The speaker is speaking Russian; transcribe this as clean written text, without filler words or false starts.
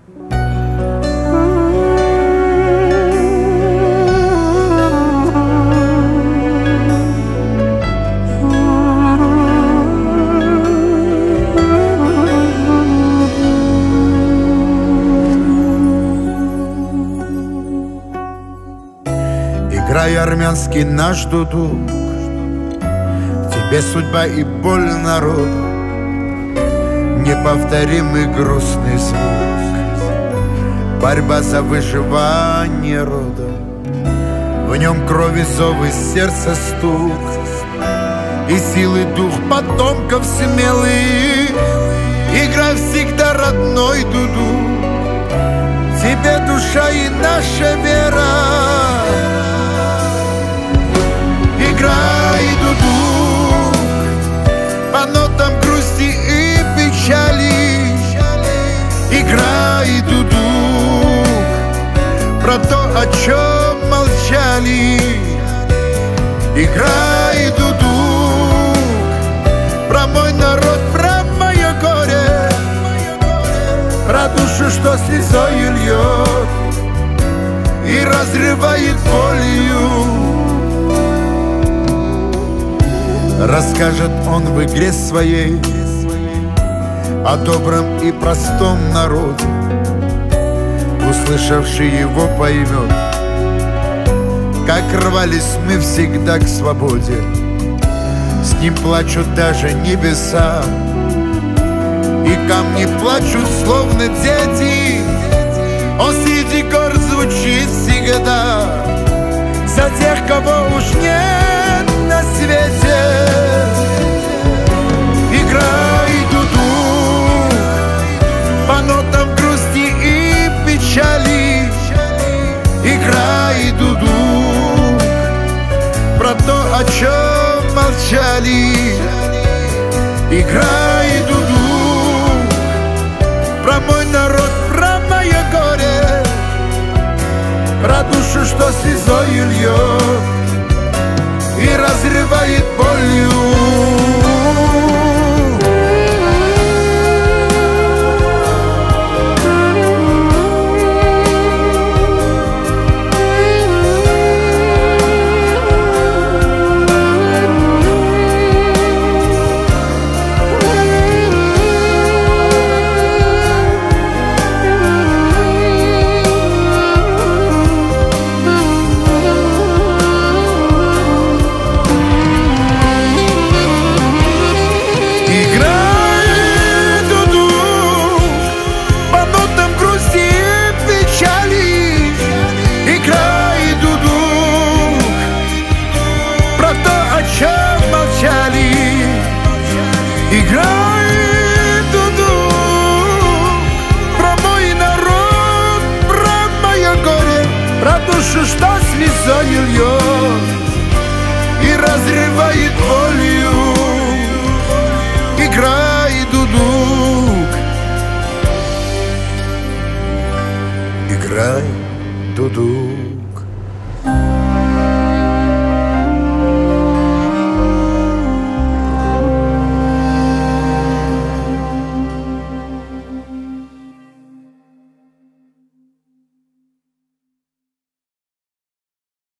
Играй армянский наш дудук, тебе судьба и боль народа, неповторимый грустный звук, борьба за выживание рода. В нем крови зов и сердца стук, и силы дух потомков смелых. Играй всегда родной дудук, тебе душа и наша вера. Играй дудук по нотам грусти и печали. Играй дудук про то, о чем молчали. Играй дудук про мой народ, про мое горе, про душу, что слезой льет и разрывает болью. Расскажет он в игре своей о добром и простом народе, услышавший его поймет, как рвались мы всегда к свободе. С ним плачут даже небеса, и камни плачут словно дети. Он среди гор звучит всегда за тех, кого уж нет на свете. Играй дудук по нотам грусти и печали. Играй дудук про то, о чем молчали. Играй дудук про мой народ, про мое горе, про душу, что слезой льет и разрывает болью. Играй дудук про мой народ, про мое горе, про душу, что слезой льет и разрывает болью. Играй дудук, играй дудук.